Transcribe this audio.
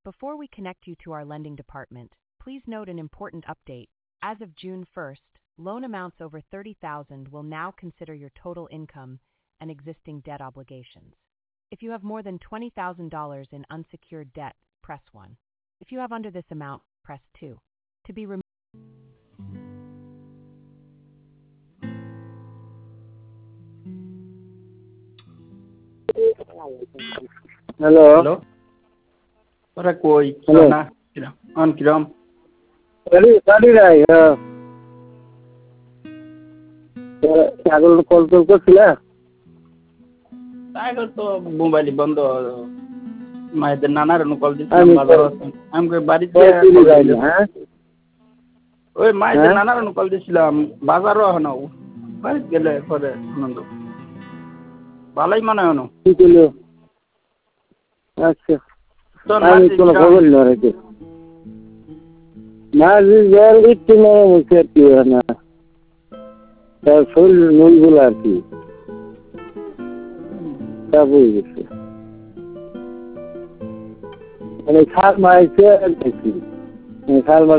Before we connect you to our lending department, please note an important update. As of June 1st, loan amounts over $30,000 will now consider your total income and existing debt obligations. If you have more than $20,000 in unsecured debt, press 1. If you have under this amount, press 2. To be removed. Hello. Hello. Ora koi Hello. sana kiram. On kiram. Sorry, Rai. Sagol call করছিলা? Tiger to mobile বন্ধ মায়েদের নানার call দিছিলাম আমি বাজার আছে আমাকে বাড়িতে হ্যাঁ ওই মায়েদের নানার কল দিছিলাম বাজারও হনো বাড়িতে গেলে পরে আনন্দ ভালোই মনে হনো কি কইলো? আচ্ছা তো আমি কোনো খবর না রেখে মাঝি জল দিচ্ছি না মুখে কি না তার শরীর নুনগুলো আর কি তা বুঝে গেছে মানে খাল মাইছে দেখি খাল